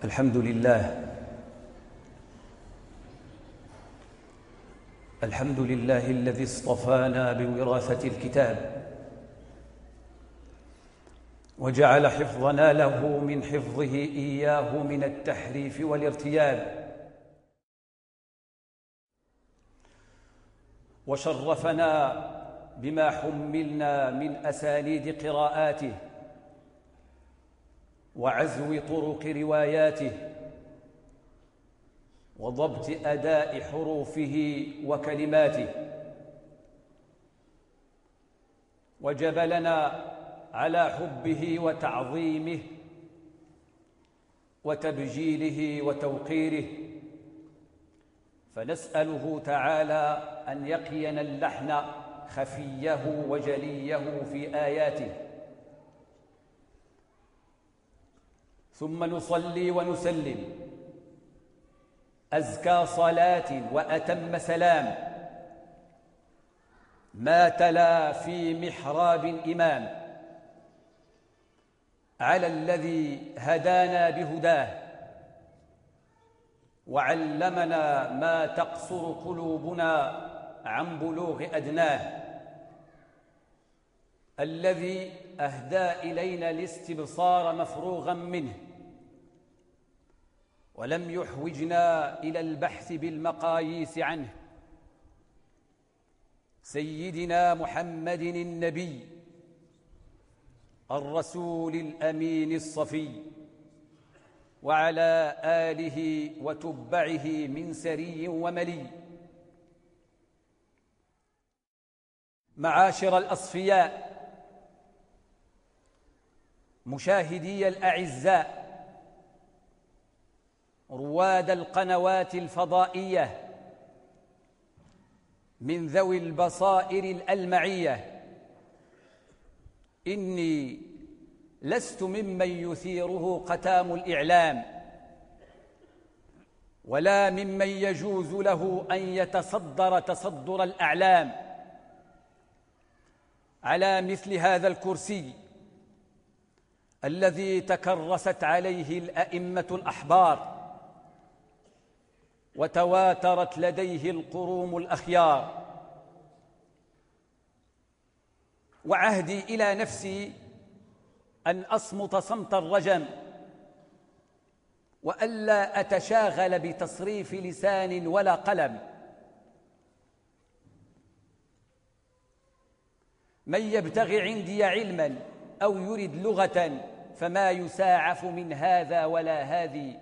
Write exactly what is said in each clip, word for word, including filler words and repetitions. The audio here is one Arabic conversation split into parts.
الحمد لله الحمد لله الذي اصطفانا بوراثة الكتاب وجعل حفظنا له من حفظه إياه من التحريف والارتياب، وشرفنا بما حملنا من أسانيد قراءاته وعزو طرق رواياته وضبط أداء حروفه وكلماته، وجبلنا على حبه وتعظيمه وتبجيله وتوقيره، فنسأله تعالى أن يقينا اللحن خفيه وجليه في آياته. ثم نصلي ونسلم أزكى صلاة وأتم سلام ما تلا في محراب إمام على الذي هدانا بهداه وعلمنا ما تقصر قلوبنا عن بلوغ أدناه، الذي أهدى إلينا الاستبصار مفروغا منه ولم يحوجنا إلى البحث بالمقاييس عنه، سيدنا محمد النبي الرسول الأمين الصفي، وعلى آله وتبعه من سري وملي. معاشر الأصفياء، مشاهدي الأعزاء، رواد القنوات الفضائية من ذوي البصائر الألمعية، إني لست ممن يثيره قتام الإعلام ولا ممن يجوز له أن يتصدر تصدر الأعلام على مثل هذا الكرسي الذي تكرست عليه الأئمة الأحبار وتواترت لديه القروم الأخيار. وعهدي إلى نفسي أن أصمت صمت الرجم وألا أتشاغل بتصريف لسان ولا قلم. من يبتغي عندي علما أو يرد لغة فما يساعف من هذا ولا هذه،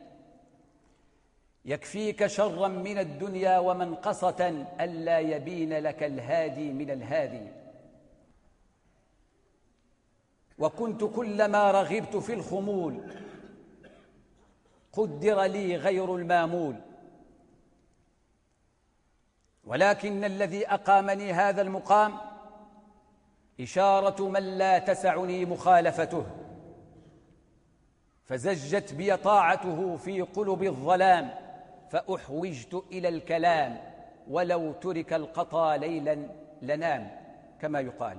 يكفيك شرا من الدنيا ومنقصة ألا يبين لك الهادي من الهادي. وكنت كلما رغبت في الخمول قدر لي غير المامول، ولكن الذي أقامني هذا المقام إشارة من لا تسعني مخالفته، فزجت بي طاعته في قلب الظلام فأحوجت إلى الكلام، ولو ترك القطا ليلا لنام كما يقال.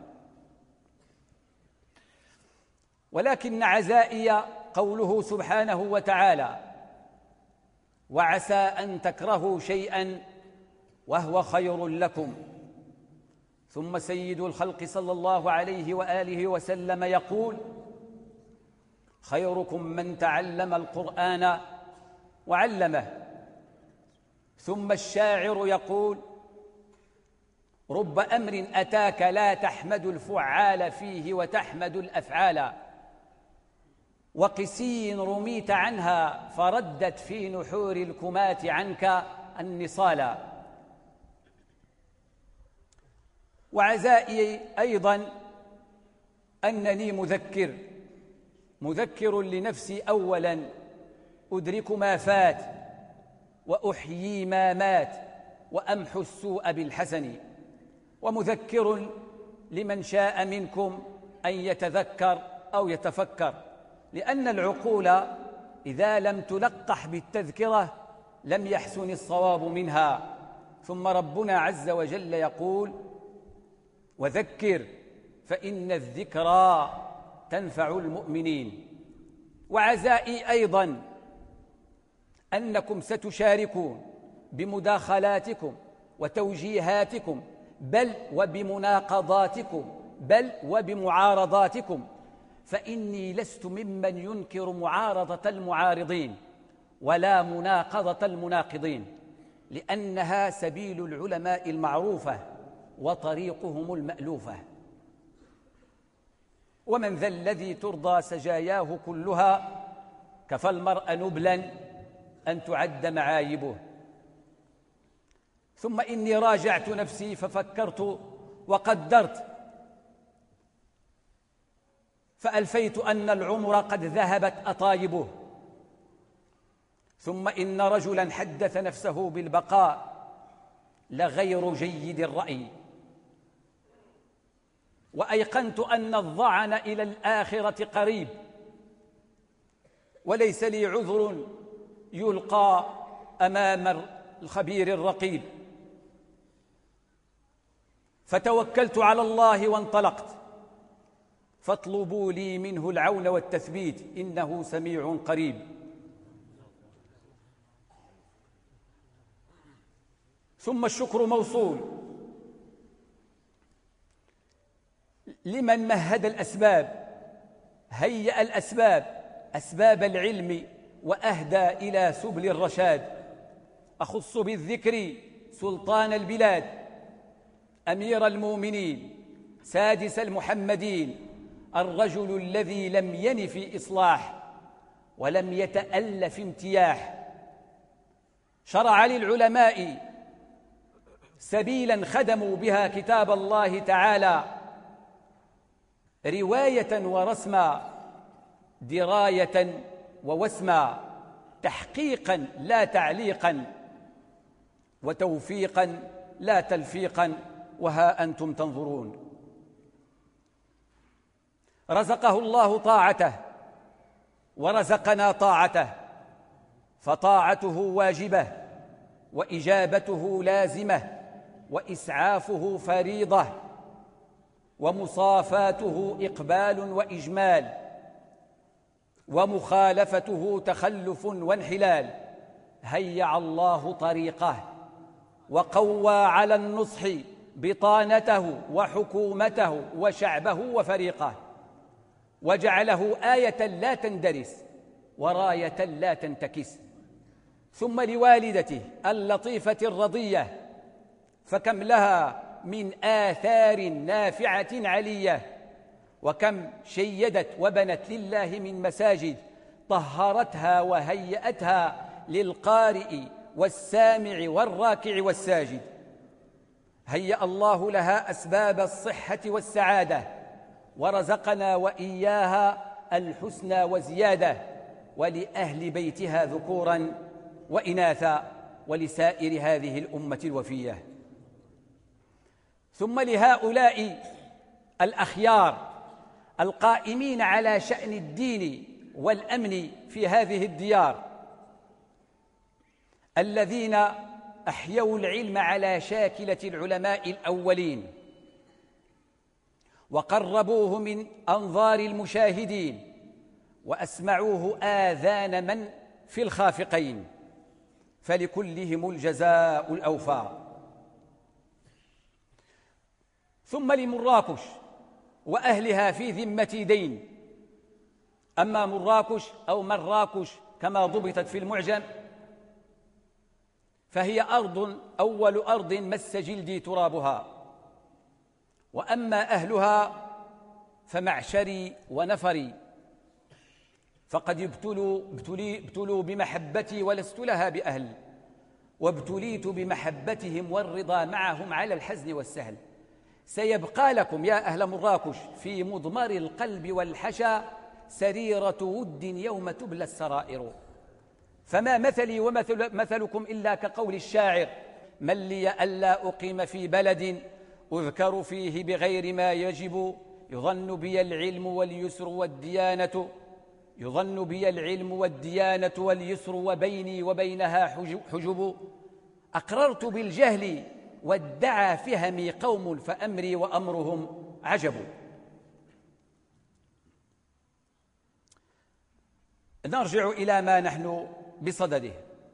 ولكن عزائي قوله سبحانه وتعالى: وعسى أن تكرهوا شيئا وهو خير لكم. ثم سيد الخلق صلى الله عليه وآله وسلم يقول: خيركم من تعلم القرآن وعلمه. ثم الشاعر يقول: رب أمر أتاك لا تحمد الفعال فيه وتحمد الأفعال، وقسي رميت عنها فردت في نحور الكمات عنك النصالا. وعزائي أيضا أنني مذكر مذكر لنفسي أولا، أدرك ما فات وأحيي ما مات وأمحو السوء بالحسن، ومذكر لمن شاء منكم أن يتذكر أو يتفكر، لأن العقول إذا لم تلقح بالتذكرة لم يحسن الصواب منها. ثم ربنا عز وجل يقول: وذكر فإن الذكرى تنفع المؤمنين. وعزائي أيضا أنكم ستشاركون بمداخلاتكم وتوجيهاتكم، بل وبمناقضاتكم، بل وبمعارضاتكم، فإني لست ممن ينكر معارضة المعارضين ولا مناقضة المناقضين، لأنها سبيل العلماء المعروفة وطريقهم المألوفة. ومن ذا الذي ترضى سجاياه كلها كفى المرء نبلا أن تعد معايبه. ثم إني راجعت نفسي ففكرت وقدرت، فألفيت أن العمر قد ذهبت أطايبه. ثم إن رجلا حدث نفسه بالبقاء لغير جيد الرأي، وأيقنت أن الظعن إلى الآخرة قريب، وليس لي عذر يلقى أمام الخبير الرقيب. فتوكلت على الله وانطلقت، فاطلبوا لي منه العون والتثبيت إنه سميع قريب. ثم الشكر موصول لمن مهد الأسباب، هيأ الأسباب، أسباب العلم، وأهدى إلى سبل الرشاد. أخص بالذكر سلطان البلاد، أمير المؤمنين، سادس المحمدين، الرجل الذي لم ين في إصلاح ولم يتأل في امتياح، شرع للعلماء سبيلا خدموا بها كتاب الله تعالى رواية ورسما، دراية ووسما، تحقيقا لا تعليقا، وتوفيقا لا تلفيقا، وها أنتم تنظرون. رزقه الله طاعته ورزقنا طاعته، فطاعته واجبة وإجابته لازمة وإسعافه فريضة ومصافاته إقبال وإجمال ومخالفته تخلف وانحلال. هيع الله طريقه وقوى على النصح بطانته وحكومته وشعبه وفريقه، وجعله آية لا تندرس وراية لا تنتكس. ثم لوالدته اللطيفة الرضية، فكم لها من آثار نافعة علية، وكم شيدت وبنت لله من مساجد طهرتها وهيأتها للقارئ والسامع والراكع والساجد. هيأ الله لها أسباب الصحة والسعادة، ورزقنا وإياها الحسنى وزيادة، ولأهل بيتها ذكورا وإناثا، ولسائر هذه الأمة الوفية. ثم لهؤلاء الأخيار القائمين على شأن الدين والأمن في هذه الديار، الذين أحيوا العلم على شاكلة العلماء الأولين، وقربوه من أنظار المشاهدين، وأسمعوه آذان من في الخافقين، فلكلهم الجزاء الأوفى. ثم لمراكش وأهلها في ذمة دين. أما مراكش أو مراكش كما ضبطت في المعجم، فهي أرض أول أرض مس جلدي ترابها، وأما أهلها فمعشري ونفري، فقد ابتلوا, ابتلي ابتلوا بمحبتي ولست لها بأهل، وابتليت بمحبتهم والرضا معهم على الحزن والسهل. سيبقى لكم يا أهل مراكش في مضمر القلب والحشا سريرة ود يوم تبلى السرائر. فما مثلي ومثل مثلكم إلا كقول الشاعر: من لي ألا أقيم في بلد أذكر فيه بغير ما يجب، يظن بي العلم واليسر والديانة يظن بي العلم والديانة واليسر وبيني وبينها حجب. أقررت بالجهل وادعى فهمي قوم، فأمري وأمرهم عجب. نرجع إلى ما نحن بصدده.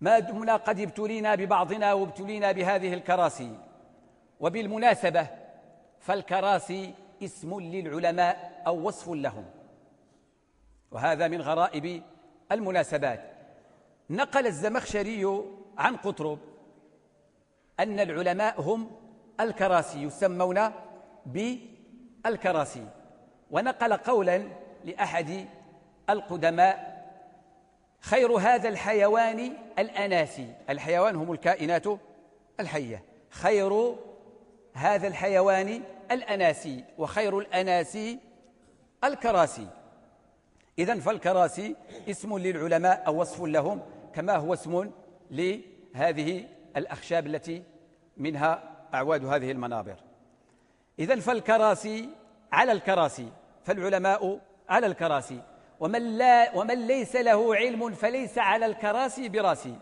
ما دمنا قد ابتلينا ببعضنا وابتلينا بهذه الكراسي. وبالمناسبة فالكراسي اسم للعلماء أو وصف لهم، وهذا من غرائب المناسبات. نقل الزمخشري عن قطرب أن العلماء هم الكراسي، يسمون بالكراسي. ونقل قولا لأحد القدماء: خير هذا الحيوان الأناسي. الحيوان هم الكائنات الحية. خير هذا الحيوان الأناسي، وخير الأناسي الكراسي. إذن فالكراسي اسم للعلماء أو وصف لهم، كما هو اسم لهذه الأخشاب التي منها أعواد هذه المنابر. إذن فالكراسي على الكراسي، فالعلماء على الكراسي، ومن, لا ومن ليس له علم فليس على الكراسي براسي.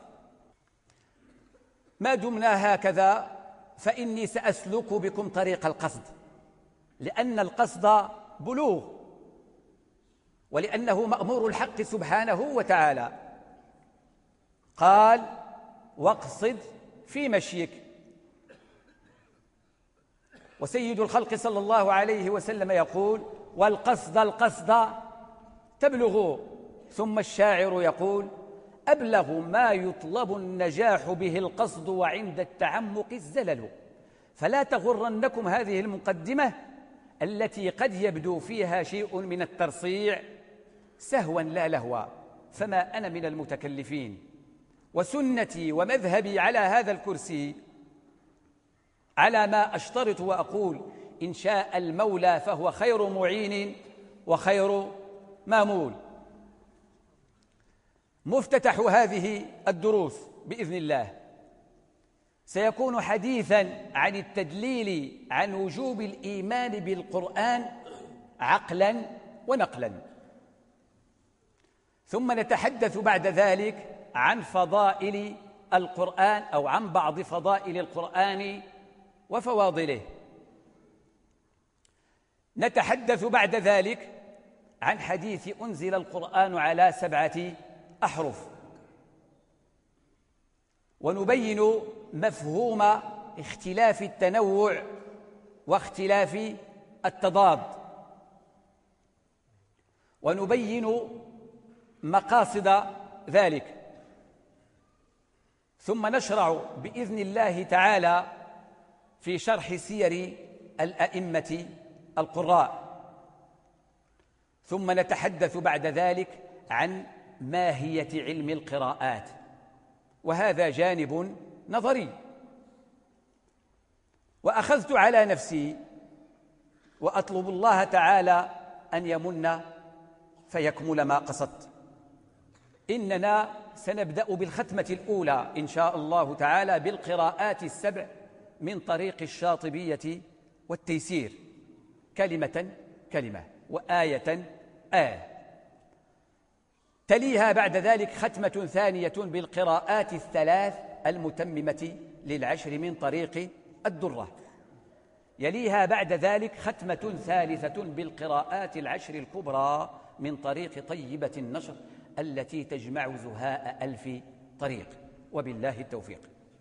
ما دمنا هكذا فإني سأسلك بكم طريق القصد، لأن القصد بلوغ، ولأنه مأمور الحق سبحانه وتعالى. قال: واقصد في مشيك. وسيد الخلق صلى الله عليه وسلم يقول: والقصد القصد تبلغ. ثم الشاعر يقول: أبلغ ما يطلب النجاح به القصد، وعند التعمق الزلل. فلا تغرنكم هذه المقدمة التي قد يبدو فيها شيء من الترصيع سهوا لا لهوا، فما أنا من المتكلفين. وسنتي ومذهبي على هذا الكرسي على ما أشترط وأقول: إن شاء المولى فهو خير معين وخير مامول. مفتتح هذه الدروس بإذن الله سيكون حديثاً عن التدليل عن وجوب الإيمان بالقرآن عقلاً ونقلاً، ثم نتحدث بعد ذلك عن فضائل القرآن أو عن بعض فضائل القرآن وفواضله. نتحدث بعد ذلك عن حديث أنزل القرآن على سبعة أحرف، ونبين مفهوم اختلاف التنوع واختلاف التضاد، ونبين مقاصد ذلك. ثم نشرع بإذن الله تعالى في شرح سير الأئمة القراء، ثم نتحدث بعد ذلك عن ماهية علم القراءات، وهذا جانب نظري. وأخذت على نفسي وأطلب الله تعالى أن يمن فيكمل ما قصدت. إننا سنبدأ بالختمة الأولى إن شاء الله تعالى بالقراءات السبع من طريق الشاطبية والتيسير، كلمة كلمة وآية آية. تليها بعد ذلك ختمة ثانية بالقراءات الثلاث المتممة للعشر من طريق الدرة. يليها بعد ذلك ختمة ثالثة بالقراءات العشر الكبرى من طريق طيبة النشر التي تجمع زهاء ألف طريق، وبالله التوفيق.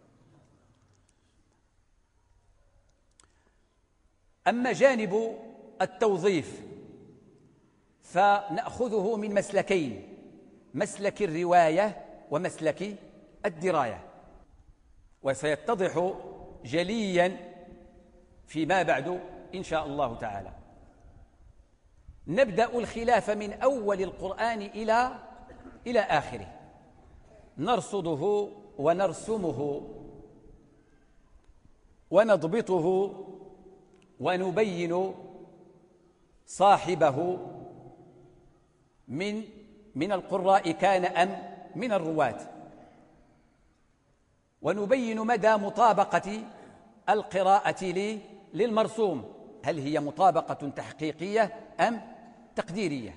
أما جانب التوظيف فنأخذه من مسلكين: مسلك الرواية ومسلك الدراية، وسيتضح جليا فيما بعد إن شاء الله تعالى. نبدأ الخلاف من أول القرآن إلى إلى آخره، نرصده ونرسمه ونضبطه ونبين صاحبه من من القراء كان أم من الرواة، ونبين مدى مطابقة القراءة للمرسوم، هل هي مطابقة تحقيقية أم تقديرية.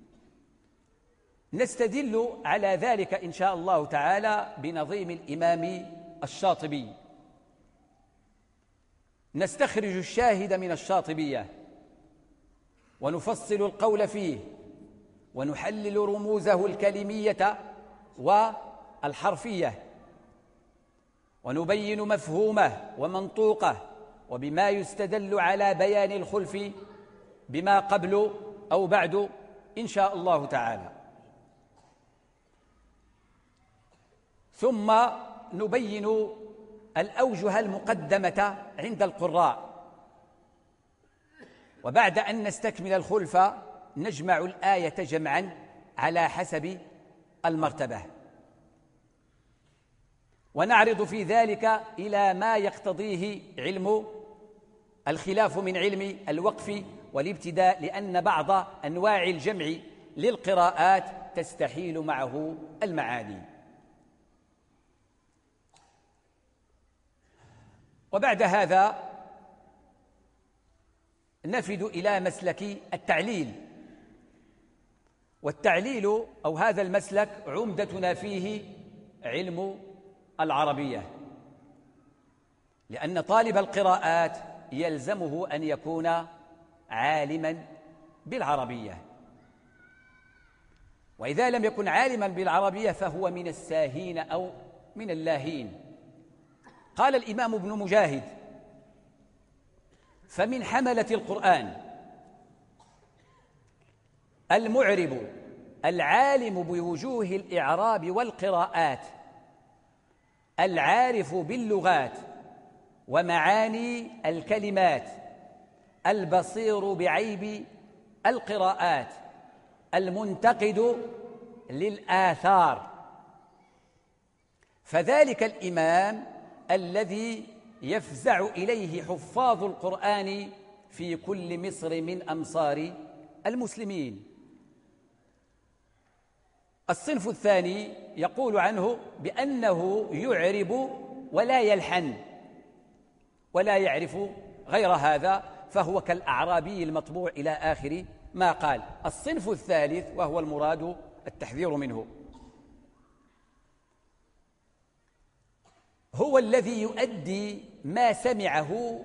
نستدل على ذلك إن شاء الله تعالى بنظيم الإمام الشاطبي. نستخرج الشاهد من الشاطبية ونفصل القول فيه، ونحلل رموزه الكلمية والحرفية ونبين مفهومه ومنطوقه وبما يستدل على بيان الخلف بما قبل أو بعد إن شاء الله تعالى. ثم نبين الأوجه المقدمة عند القراء، وبعد أن نستكمل الخلف نجمع الآية جمعا على حسب المرتبة، ونعرض في ذلك إلى ما يقتضيه علم الخلاف من علم الوقف والابتداء، لأن بعض أنواع الجمع للقراءات تستحيل معه المعاني. وبعد هذا نفد إلى مسلك التعليل، والتعليل أو هذا المسلك عمدتنا فيه علم العربية، لأن طالب القراءات يلزمه أن يكون عالما بالعربية، وإذا لم يكن عالما بالعربية فهو من الساهين أو من اللاهين. قال الإمام ابن مجاهد: فمن حملة القرآن المعرب العالم بوجوه الإعراب والقراءات العارف باللغات ومعاني الكلمات البصير بعيب القراءات المنتقد للآثار، فذلك الإمام الذي يفزع إليه حفاظ القرآن في كل مصر من أمصار المسلمين. الصنف الثاني يقول عنه بأنه يعرب ولا يلحن ولا يعرف غير هذا، فهو كالأعرابي المطبوع إلى آخر ما قال. الصنف الثالث وهو المراد التحذير منه هو الذي يؤدي ما سمعه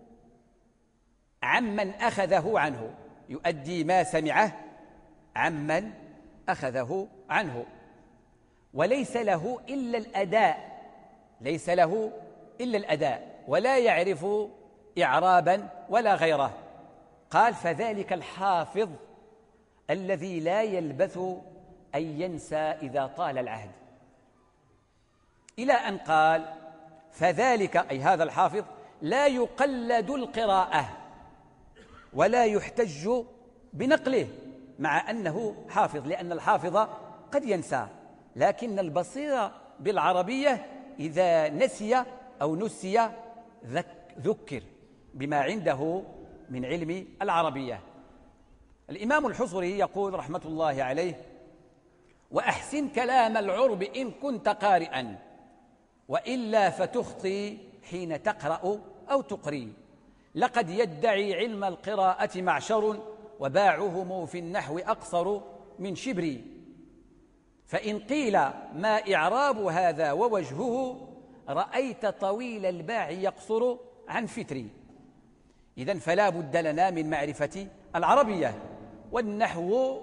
عمن أخذه عنه، يؤدي ما سمعه عمن أخذه عنه، وليس له إلا الأداء، ليس له إلا الأداء ولا يعرف إعرابا ولا غيره. قال: فذلك الحافظ الذي لا يلبث أن ينسى إذا طال العهد، إلى أن قال: فذلك أي هذا الحافظ لا يقلد القراءة ولا يحتج بنقله، مع أنه حافظ، لأن الحافظ قد ينسى، لكن البصير بالعربية إذا نسي أو نسي ذكر بما عنده من علم العربية. الإمام الحصري يقول رحمة الله عليه: وأحسن كلام العرب إن كنت قارئا، وإلا فتخطي حين تقرأ أو تقري، لقد يدعي علم القراءة معشر، وباعهم في النحو أقصر من شبري، فإن قيل ما إعراب هذا ووجهه، رأيت طويل الباع يقصر عن فتري. إذن فلا بد لنا من معرفة العربية، والنحو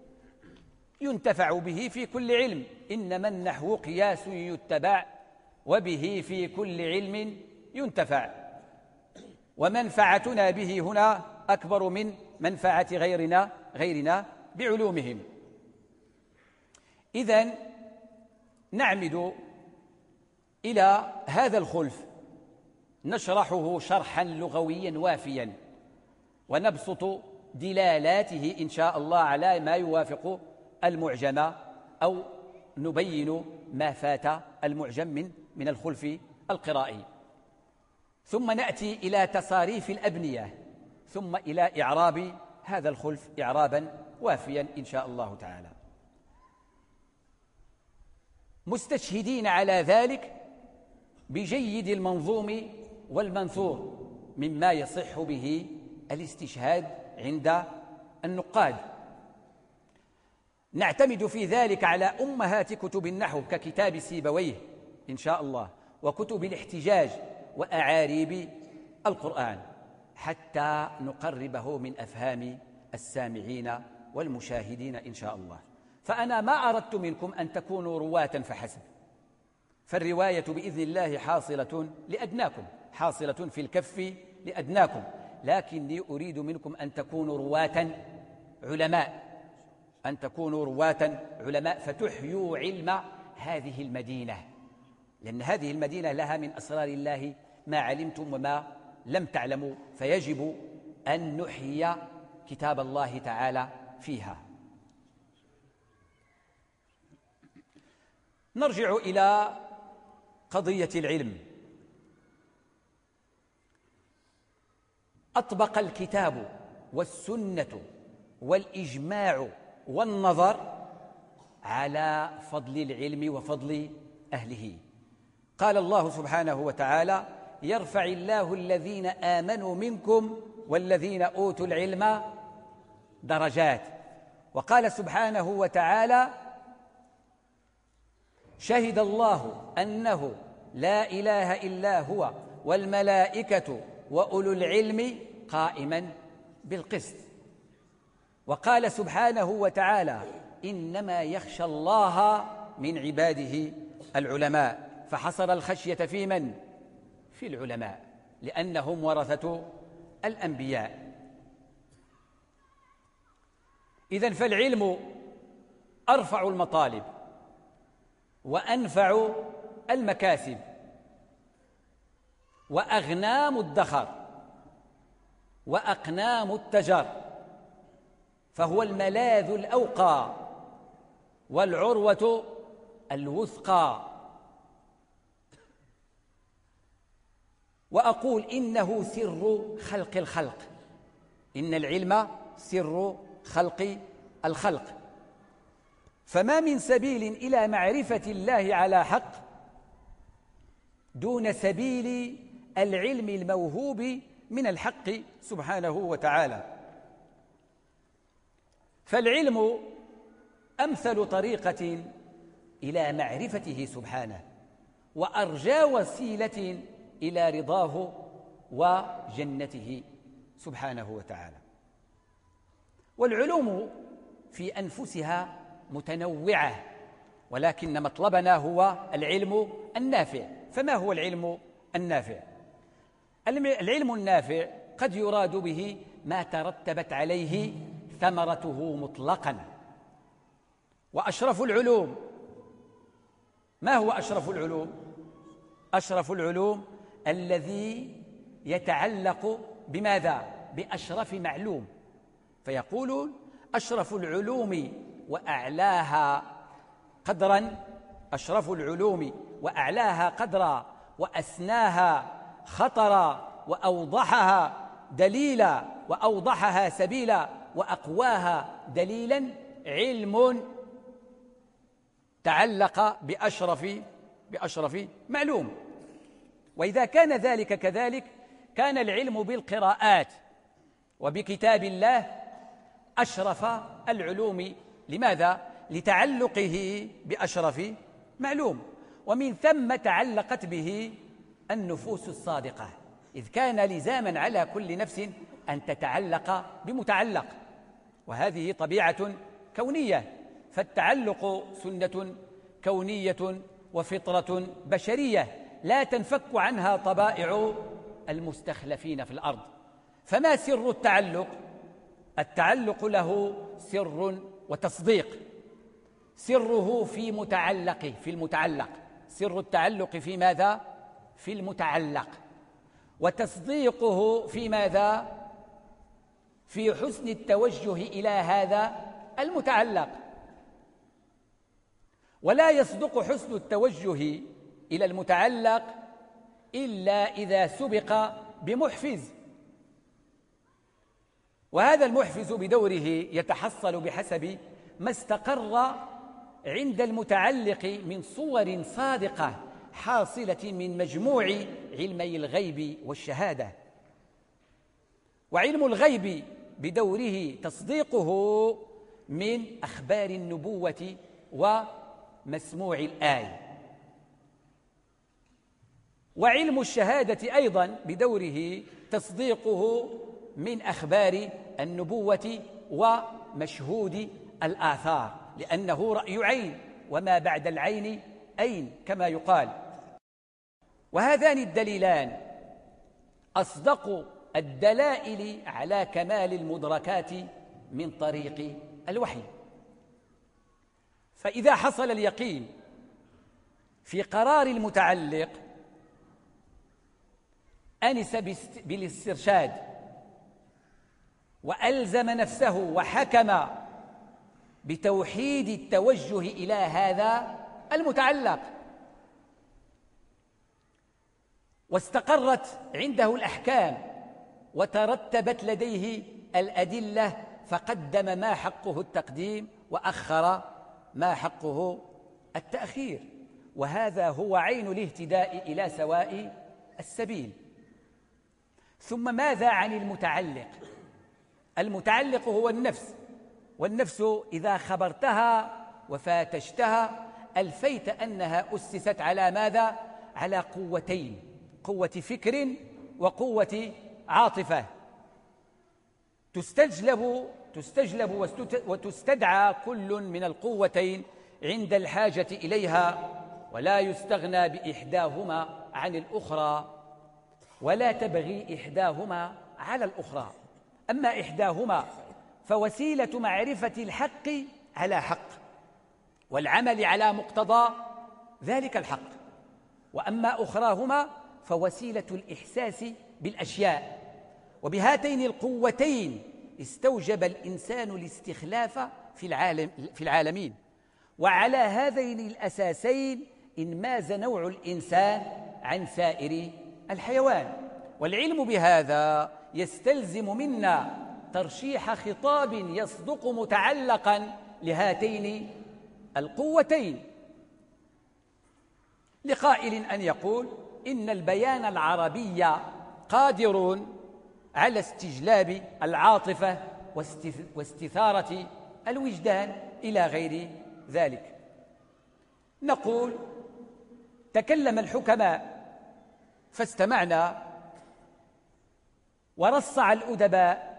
ينتفع به في كل علم، إنما النحو قياس يتبع، وبه في كل علم ينتفع، ومنفعتنا به هنا أكبر من منفعة غيرنا غيرنا بعلومهم. إذن نعمد إلى هذا الخلف نشرحه شرحا لغويا وافيا، ونبسط دلالاته إن شاء الله على ما يوافق المعجم، أو نبين ما فات المعجم من من الخلف القرائي، ثم نأتي إلى تصاريف الأبنية، ثم إلى إعراب هذا الخلف إعرابا وافيا إن شاء الله تعالى، مستشهدين على ذلك بجيد المنظوم والمنثور مما يصح به الاستشهاد عند النقاد. نعتمد في ذلك على أمهات كتب النحو ككتاب سيبويه إن شاء الله، وكتب الاحتجاج وأعاريب القرآن، حتى نقربه من أفهام السامعين والمشاهدين إن شاء الله. فأنا ما أردت منكم أن تكونوا رواة فحسب، فالرواية بإذن الله حاصلة لأدناكم، حاصلة في الكف لأدناكم، لكني أريد منكم أن تكونوا رواة علماء، أن تكونوا رواة علماء فتحيوا علم هذه المدينة، لأن هذه المدينة لها من أسرار الله ما علمتم وما لم تعلموا، فيجب أن نحيي كتاب الله تعالى فيها. نرجع إلى قضية العلم. أطبق الكتاب والسنة والإجماع والنظر على فضل العلم وفضل أهله. قال الله سبحانه وتعالى: يرفع الله الذين آمنوا منكم والذين أوتوا العلم درجات. وقال سبحانه وتعالى: شهد الله أنه لا إله إلا هو والملائكة وأولو العلم قائما بالقسط. وقال سبحانه وتعالى: إنما يخشى الله من عباده العلماء، فحصر الخشية في من؟ في العلماء، لأنهم ورثة الأنبياء. إذن فالعلم أرفع المطالب وأنفع المكاسب وأغنام الدخر وأقنام التجر، فهو الملاذ الأوقى والعروة الوثقى. وأقول إنه سر خلق الخلق، إن العلم سر خلق الخلق، فما من سبيل إلى معرفة الله على حق دون سبيل العلم الموهوب من الحق سبحانه وتعالى. فالعلم أمثل طريقة إلى معرفته سبحانه، وأرجى وسيلة إلى رضاه وجنته سبحانه وتعالى. والعلوم في أنفسها متنوعة، ولكن مطلبنا هو العلم النافع. فما هو العلم النافع؟ العلم النافع قد يراد به ما ترتبت عليه ثمرته مطلقا. وأشرف العلوم، ما هو أشرف العلوم؟ أشرف العلوم الذي يتعلق بماذا؟ بأشرف معلوم. فيقولون أشرف العلوم وأعلاها قدرا، أشرف العلوم وأعلاها قدرا وأسناها خطرا وأوضحها دليلا وأوضحها سبيلا وأقواها دليلا علم تعلق بأشرف بأشرف معلوم. وإذا كان ذلك كذلك، كان العلم بالقراءات وبكتاب الله أشرف العلوم. لماذا؟ لتعلقه بأشرف معلوم، ومن ثم تعلقت به النفوس الصادقة، إذ كان لزاما على كل نفس أن تتعلق بمتعلق، وهذه طبيعة كونية، فالتعلق سنة كونية وفطرة بشرية لا تنفك عنها طبائع المستخلفين في الأرض. فما سر التعلق؟ التعلق له سر وتصديق. سره في متعلقه، في المتعلق. سر التعلق في ماذا؟ في المتعلق. وتصديقه في ماذا؟ في حسن التوجه إلى هذا المتعلق. ولا يصدق حسن التوجه إلى المتعلق إلا إذا سبق بمحفز، وهذا المحفز بدوره يتحصل بحسب ما استقر عند المتعلق من صور صادقة حاصلة من مجموع علمي الغيب والشهادة. وعلم الغيب بدوره تصديقه من أخبار النبوة ومسموع الآية. وعلم الشهادة أيضا بدوره تصديقه من أخبار النبوة ومشهود الآثار، لأنه رأي عين، وما بعد العين أين كما يقال. وهذان الدليلان أصدق الدلائل على كمال المدركات من طريق الوحي. فإذا حصل اليقين في قرار المتعلق أنس بالاسترشاد وألزم نفسه وحكم بتوحيد التوجه إلى هذا المتعلق، واستقرت عنده الأحكام وترتبت لديه الأدلة، فقدم ما حقه التقديم وأخر ما حقه التأخير، وهذا هو عين الاهتداء إلى سواء السبيل. ثم ماذا عن المتعلق؟ المتعلق هو النفس، والنفس إذا خبرتها وفاتشتها ألفيت أنها أسست على ماذا؟ على قوتين، قوة فكر وقوة عاطفة، تستجلب تستجلب وتستدعى كل من القوتين عند الحاجة إليها، ولا يستغنى بإحداهما عن الأخرى، ولا تبغي إحداهما على الأخرى. أما إحداهما فوسيلة معرفة الحق على حق والعمل على مقتضى ذلك الحق، وأما أخراهما فوسيلة الإحساس بالأشياء. وبهاتين القوتين استوجب الإنسان الاستخلاف في العالم في العالمين، وعلى هذين الأساسين انماز نوع الإنسان عن سائر الحيوان. والعلم بهذا يستلزم منا ترشيح خطاب يصدق متعلقا لهاتين القوتين، لقائل أن يقول إن البيان العربي قادر على استجلاب العاطفة واستثارة الوجدان إلى غير ذلك. نقول تكلم الحكماء فاستمعنا، ورصع الأدباء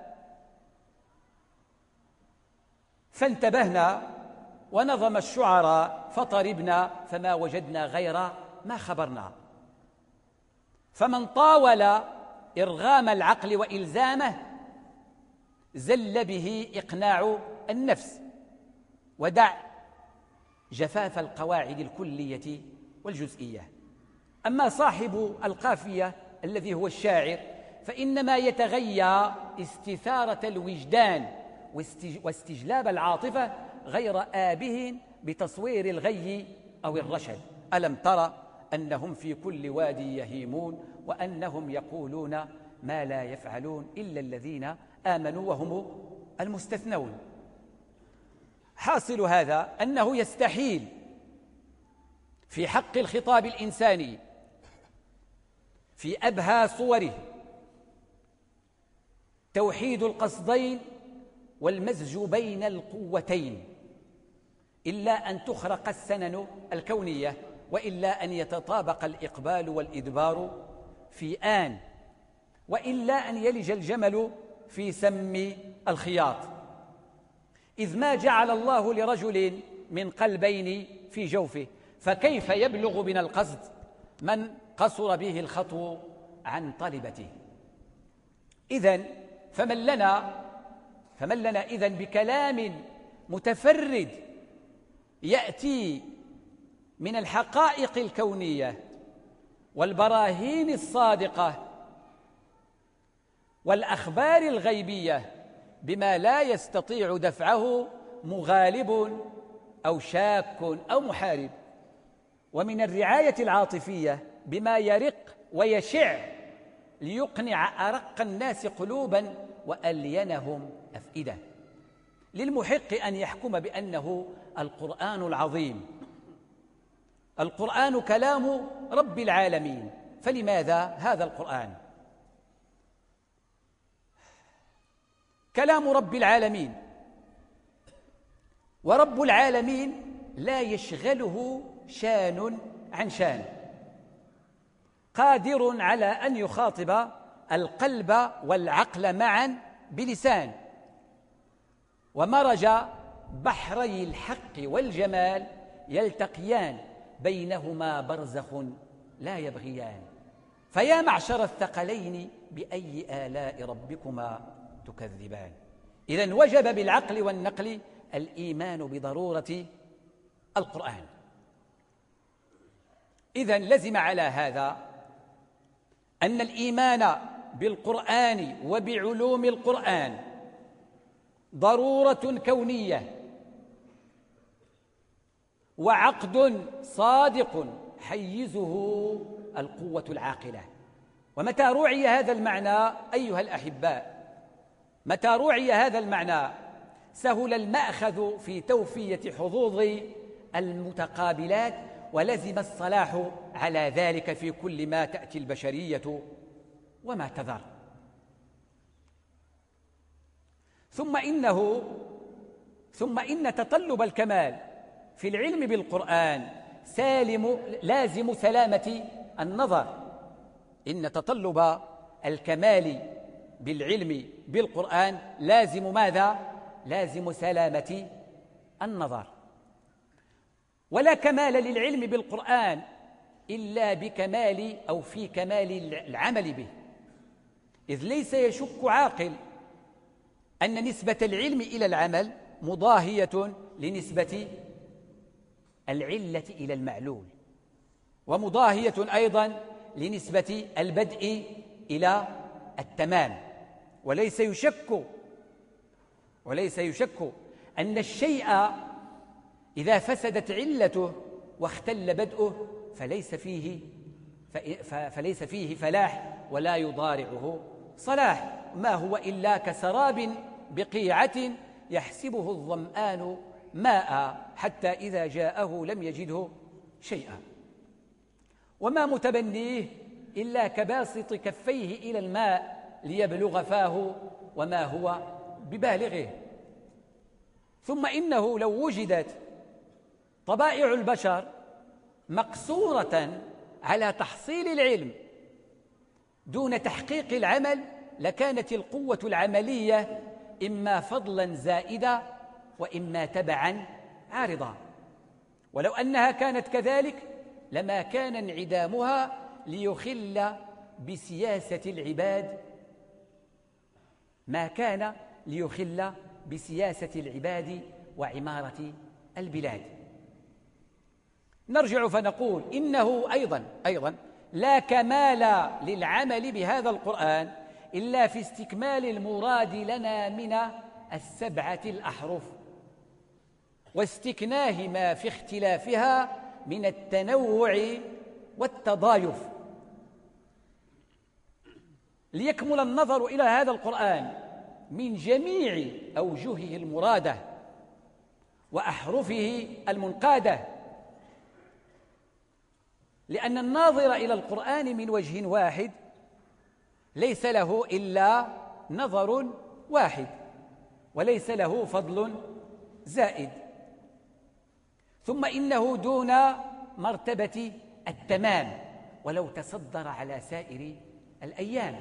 فانتبهنا، ونظم الشعراء فطربنا، فما وجدنا غير ما خبرنا. فمن طاول إرغام العقل وإلزامه زل به إقناع النفس، ودع جفاف القواعد الكلية والجزئية. أما صاحب القافية الذي هو الشاعر فإنما يتغيى استثارة الوجدان واستجلاب العاطفة غير آبه بتصوير الغي أو الرشد. ألم ترى أنهم في كل وادي يهيمون وأنهم يقولون ما لا يفعلون إلا الذين آمنوا وهم المستثنون. حاصل هذا أنه يستحيل في حق الخطاب الإنساني في أبهى صوره توحيد القصدين والمزج بين القوتين إلا أن تخرق السنن الكونية، وإلا أن يتطابق الإقبال والإدبار في آن، وإلا أن يلج الجمل في سم الخياط. إذ ما جعل الله لرجل من قلبين في جوفه، فكيف يبلغ من القصد من قصر به الخطو عن طلبته؟ إذن فمن لنا فمن لنا إذن بكلام متفرد يأتي من الحقائق الكونية والبراهين الصادقة والأخبار الغيبية بما لا يستطيع دفعه مغالب أو شاك أو محارب، ومن الرعاية العاطفية بما يرق ويشع ليقنع أرق الناس قلوبا وألينهم أفئدة. للمحق أن يحكم بأنه القرآن العظيم، القرآن كلام رب العالمين. فلماذا هذا القرآن؟ كلام رب العالمين، ورب العالمين لا يشغله شان عن شان، قادر على أن يخاطب القلب والعقل معا بلسان، ومرج بحري الحق والجمال يلتقيان بينهما برزخ لا يبغيان فيا معشر الثقلين بأي آلاء ربكما تكذبان. إذن وجب بالعقل والنقل الإيمان بضرورة القرآن. إذن لزم على هذا أن الإيمان بالقرآن وبعلوم القرآن ضرورة كونية وعقد صادق حيزه القوة العاقلة. ومتى روعي هذا المعنى أيها الأحباء، متى روعي هذا المعنى سهل المأخذ في توفية حظوظ المتقابلات، ولزم الصلاح على ذلك في كل ما تأتي البشرية وما تذر. ثم إنه ثم إن تطلب الكمال في العلم بالقرآن سالم لازم سلامة النظر. إن تطلب الكمال بالعلم بالقرآن لازم ماذا؟ لازم سلامة النظر. ولا كمال للعلم بالقرآن إلا بكمال أو في كمال العمل به، إذ ليس يشك عاقل أن نسبة العلم إلى العمل مضاهية لنسبة العلة إلى المعلول، ومضاهية أيضا لنسبة البدء إلى التمام. وليس يشك وليس يشك أن الشيء إذا فسدت علته واختل بدءه فليس فيه فليس فيه فلاح ولا يضارعه صلاح. ما هو إلا كسراب بقيعة يحسبه الظمآن ماء حتى إذا جاءه لم يجده شيئا. وما متبنيه إلا كباسط كفيه إلى الماء ليبلغ فاه وما هو ببالغه. ثم إنه لو وجدت طبائع البشر مقصورة على تحصيل العلم دون تحقيق العمل لكانت القوة العملية إما فضلا زائدا وإما تبعا عارضا. ولو أنها كانت كذلك لما كان انعدامها ليخل بسياسة العباد ما كان ليخل بسياسة العباد وعمارة البلاد. نرجع فنقول إنه أيضا أيضا لا كمال للعمل بهذا القرآن إلا في استكمال المراد لنا من السبعة الأحرف واستكناه ما في اختلافها من التنوع والتضايف. ليكمل النظر إلى هذا القرآن من جميع أوجهه المرادة وأحرفه المنقادة، لأن الناظر إلى القرآن من وجه واحد ليس له إلا نظر واحد وليس له فضل زائد. ثم إنه دون مرتبة التمام ولو تصدر على سائر الأيام.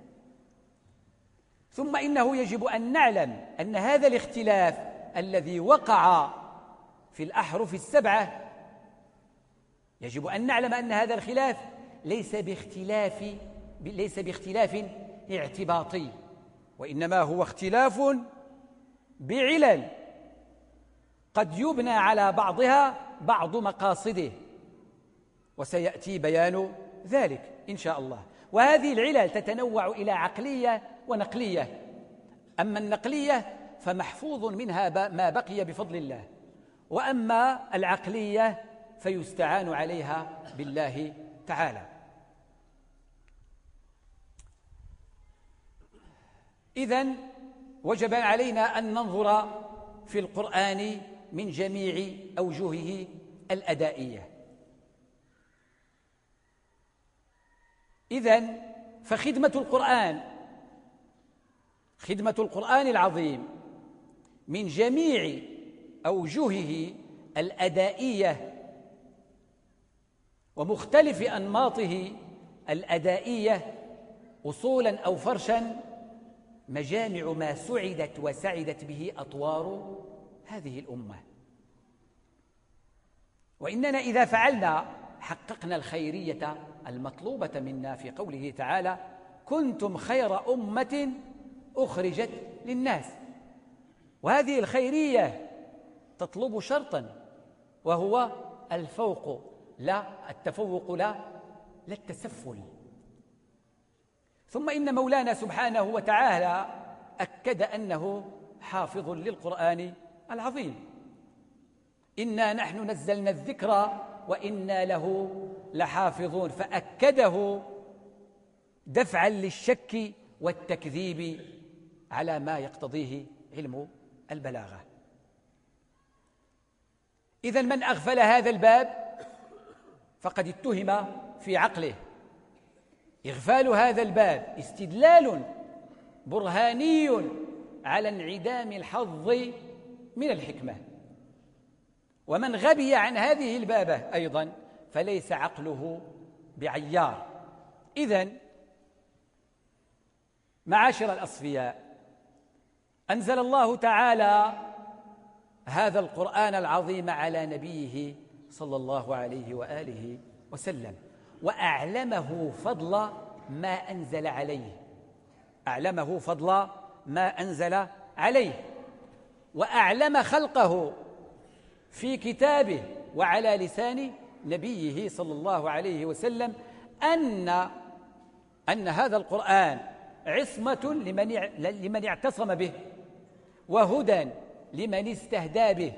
ثم إنه يجب أن نعلم أن هذا الاختلاف الذي وقع في الأحرف السبعة يجب أن نعلم أن هذا الخلاف ليس باختلاف ليس باختلاف اعتباطي، وإنما هو اختلاف بعلل قد يبنى على بعضها بعض مقاصده، وسيأتي بيان ذلك إن شاء الله. وهذه العلل تتنوع إلى عقلية ونقلية. أما النقلية فمحفوظ منها ما بقي بفضل الله، وأما العقلية فيستعان عليها بالله تعالى. إذن وجب علينا أن ننظر في القرآن من جميع أوجهه الأدائية. إذن فخدمة القرآن خدمة القرآن العظيم من جميع أوجهه الأدائية ومختلف أنماطه الأدائية أصولا أو فرشا مجامع ما سعدت وسعدت به أطوار هذه الأمة. وإننا إذا فعلنا حققنا الخيرية المطلوبة منا في قوله تعالى: كنتم خير أمة أخرجت للناس. وهذه الخيرية تطلب شرطا، وهو الفوق لا التفوق، لا لا التسفل. ثم إن مولانا سبحانه وتعالى أكد أنه حافظ للقرآن العظيم: إنا نحن نزلنا الذكر وإنا له لحافظون، فأكده دفعا للشك والتكذيب على ما يقتضيه علم البلاغة. إذن من أغفل هذا الباب فقد اتهم في عقله. إغفال هذا الباب استدلال برهاني على انعدام الحظ من الحكمة، ومن غبي عن هذه البابة أيضا فليس عقله بعيار. إذن معاشر الأصفياء، أنزل الله تعالى هذا القرآن العظيم على نبيه صلى الله عليه وآله وسلم، وأعلمه فضل ما أنزل عليه، أعلمه فضل ما أنزل عليه، وأعلم خلقه في كتابه وعلى لسان نبيه صلى الله عليه وسلم أن أن هذا القرآن عصمة لمن لمن اعتصم به، وهدى لمن استهدى به،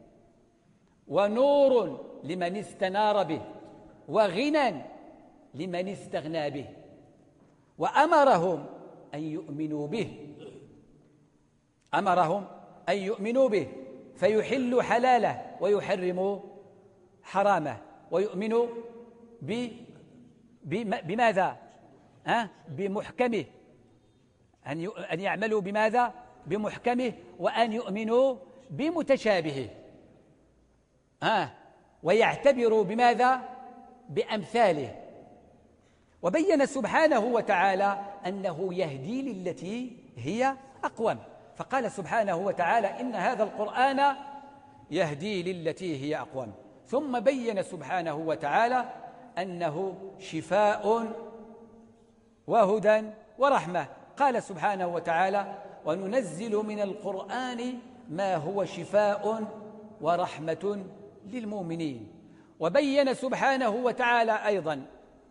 ونور لمن استنار به، وغنى لمن استغنى به. وأمرهم أن يؤمنوا به، أمرهم أن يؤمنوا به فيحلوا حلاله ويحرموا حرامه، ويؤمنوا ب بماذا؟ ها؟ بمحكمه، أن أن يعملوا بماذا؟ بمحكمه، وأن يؤمنوا بمتشابهه، ها؟ ويعتبروا بماذا؟ بأمثاله. وبين سبحانه وتعالى أنه يهدي للتي هي أقوم، فقال سبحانه وتعالى: إن هذا القرآن يهدي للتي هي أقوم. ثم بين سبحانه وتعالى أنه شفاء وهدى ورحمة، قال سبحانه وتعالى: وننزل من القرآن ما هو شفاء ورحمة للمؤمنين. وبين سبحانه وتعالى أيضا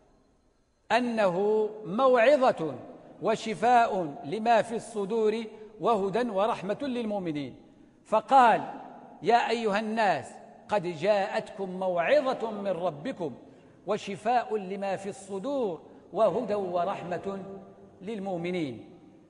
أنه موعظة وشفاء لما في الصدور وهدى ورحمة للمؤمنين، فقال: يا أيها الناس قد جاءتكم موعظة من ربكم وشفاء لما في الصدور وهدى ورحمة للمؤمنين.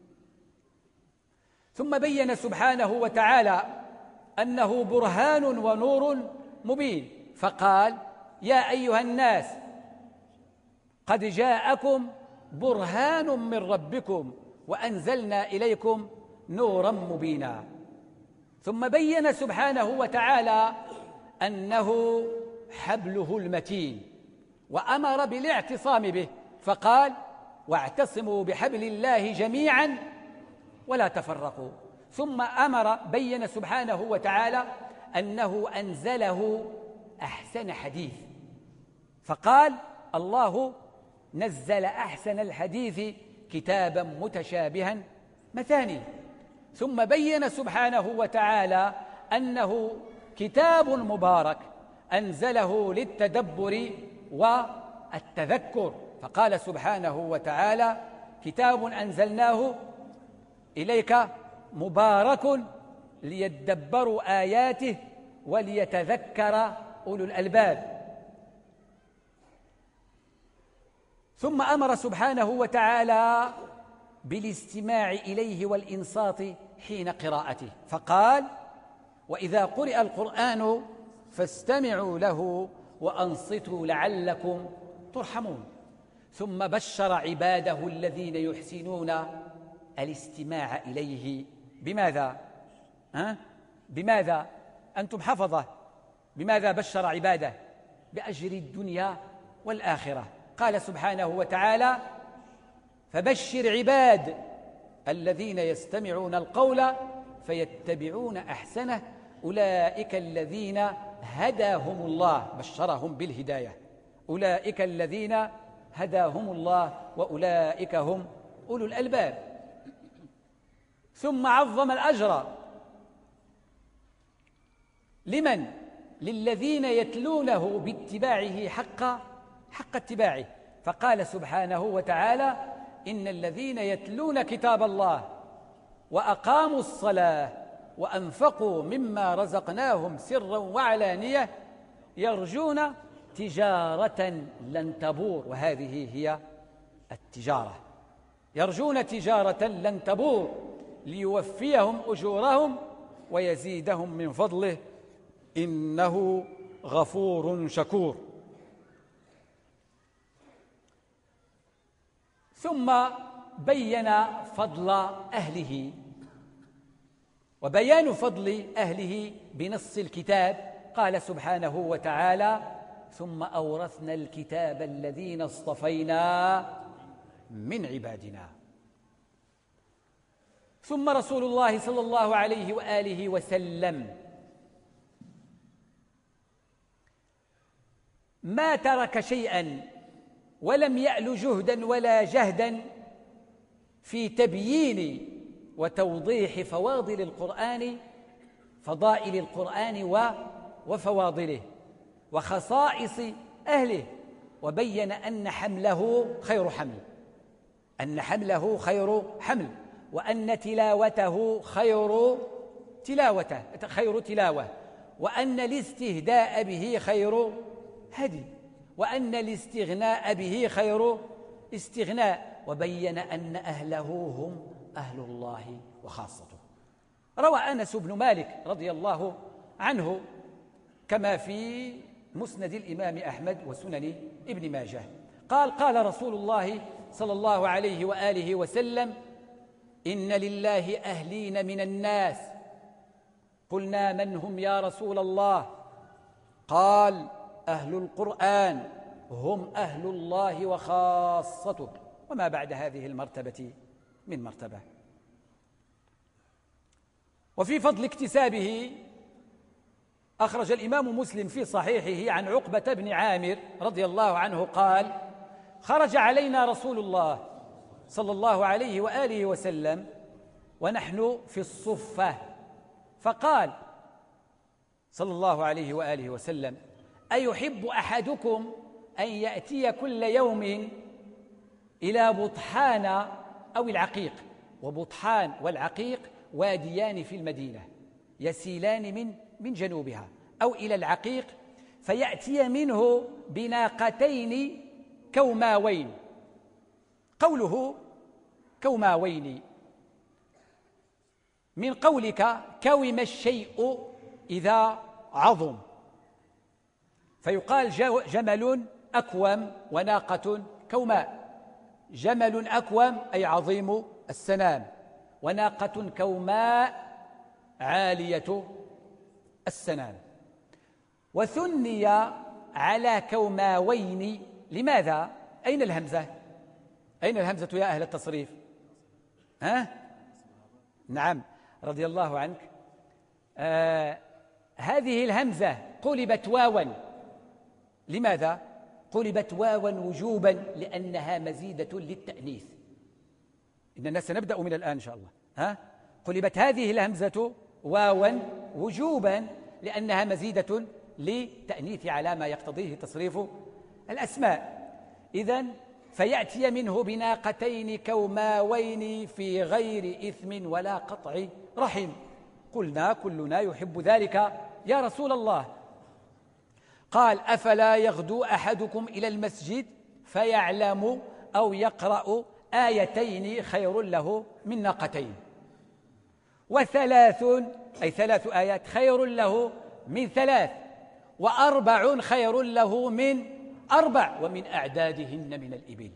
ثم بين سبحانه وتعالى أنه برهان ونور مبين، فقال: يا أيها الناس قد جاءكم برهان من ربكم وأنزلنا إليكم نورا مبينا. ثم بين سبحانه وتعالى أنه حبله المتين، وأمر بالاعتصام به، فقال: واعتصموا بحبل الله جميعا ولا تفرقوا. ثم أمر بين سبحانه وتعالى أنه أنزله أحسن حديث، فقال: الله نزل أحسن الحديث كتابا متشابها مثاني. ثم بين سبحانه وتعالى أنه كتاب مبارك أنزله للتدبر والتذكر، فقال سبحانه وتعالى: كتاب أنزلناه إليك مبارك ليدبروا آياته وليتذكر أولو الألباب. ثم أمر سبحانه وتعالى بالاستماع إليه والإنصات حين قراءته، فقال: وإذا قرئ القرآن فاستمعوا له وأنصتوا لعلكم ترحمون. ثم بشر عباده الذين يحسنون الاستماع إليه بماذا؟ ها؟ بماذا؟ أنتم حفظة، بماذا بشر عباده؟ بأجر الدنيا والآخرة. قال سبحانه وتعالى: فبشر عباد الذين يستمعون القول فيتبعون أحسنه أولئك الذين هداهم الله، بشرهم بالهداية، أولئك الذين هداهم الله وأولئك هم أولو الألباب. ثم عظم الأجر لمن؟ للذين يتلونه باتباعه حق حق اتباعه، فقال سبحانه وتعالى: إن الذين يتلون كتاب الله وأقاموا الصلاة وأنفقوا مما رزقناهم سرا وعلانية يرجون تجارة لن تبور. وهذه هي التجارة، يرجون تجارة لن تبور ليوفيهم أجورهم ويزيدهم من فضله إنه غفور شكور. ثم بين فضل أهله، وبيان فضل أهله بنص الكتاب قال سبحانه وتعالى: ثم أورثنا الكتاب الذين اصطفينا من عبادنا. ثم رسول الله صلى الله عليه وآله وسلم ما ترك شيئا ولم يأل جهدا ولا جهدا في تبيين وتوضيح فواضل القرآن، فضائل القرآن وفواضله وخصائص أهله، وبين أن حمله خير حمل، أن حمله خير حمل، وأن تلاوته خير تلاوته خير تلاوة، وأن الاستهداء به خير هدي، وأن الاستغناء به خير استغناء، وبين أن أهله هم أهل الله وخاصته. روى أنس بن مالك رضي الله عنه كما في مسند الإمام أحمد وسنن ابن ماجه قال: قال رسول الله صلى الله عليه وآله وسلم: إن لله أهلين من الناس. قلنا: من هم يا رسول الله؟ قال: أهل القرآن هم أهل الله وخاصته. وما بعد هذه المرتبة من مرتبة. وفي فضل اكتسابه أخرج الإمام مسلم في صحيحه عن عقبة بن عامر رضي الله عنه قال: خرج علينا رسول الله صلى الله عليه وآله وسلم ونحن في الصفة، فقال صلى الله عليه وآله وسلم: أيحب أحدكم أن يأتي كل يوم إلى بطحان أو العقيق؟ وبطحان والعقيق واديان في المدينة يسيلان من من جنوبها، أو إلى العقيق فيأتي منه بناقتين كوماوين. قوله كوماوين من قولك كوم الشيء إذا عظم، فيقال جمل أكوم وناقة كوماء. جمل أكوم أي عظيم السنام، وناقة كوماء عالية السنام. وثني على كوماوين لماذا؟ أين الهمزة؟ أين الهمزة يا أهل التصريف؟ ها؟ نعم رضي الله عنك. آه هذه الهمزة قلبت واوا، لماذا؟ قلبت واوا وجوبا لأنها مزيدة للتأنيث. إننا سنبدأ من الآن إن شاء الله. ها؟ قلبت هذه الهمزة واوا وجوبا لأنها مزيدة للتأنيث على ما يقتضيه تصريف الأسماء. إذن فيأتي منه بناقتين كوماوين في غير إثم ولا قطع رحم. قلنا: كلنا يحب ذلك يا رسول الله. قال: أفلا يغدو أحدكم إلى المسجد فيعلم أو يقرأ آيتين خير له من ناقتين، وثلاث أي ثلاث آيات خير له من ثلاث، وأربع خير له من أربع، ومن أعدادهن من الإبل.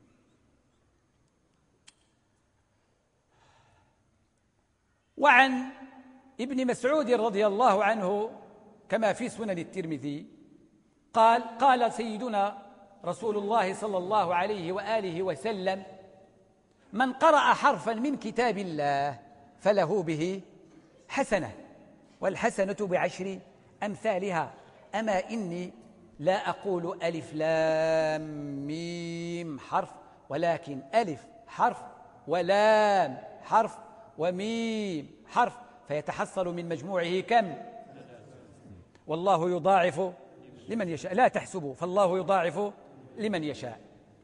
وعن ابن مسعود رضي الله عنه كما في سنن الترمذي قال: قال سيدنا رسول الله صلى الله عليه وآله وسلم: من قرأ حرفا من كتاب الله فله به حسنة، والحسنة بعشر أمثالها. أما إني لا أقول ألف لام ميم حرف، ولكن ألف حرف ولام حرف وميم حرف، فيتحصل من مجموعه كم؟ والله يضاعف لمن يشاء، لا تحسبوا، فالله يضاعف لمن يشاء.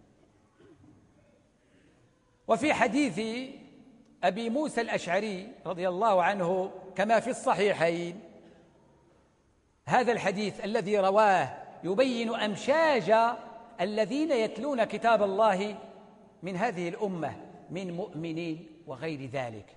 وفي حديث أبي موسى الأشعري رضي الله عنه كما في الصحيحين، هذا الحديث الذي رواه يبين أمشاج الذين يتلون كتاب الله من هذه الأمة من مؤمنين وغير ذلك.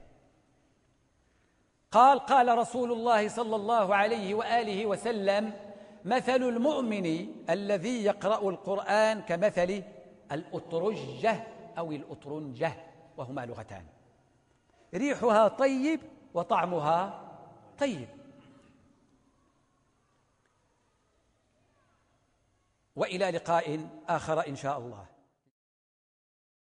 قال قال رسول الله صلى الله عليه وآله وسلم: مثل المؤمن الذي يقرأ القرآن كمثل الأطرجة أو الأطرنجة، وهما لغتان، ريحها طيب وطعمها طيب. وإلى لقاء آخر إن شاء الله.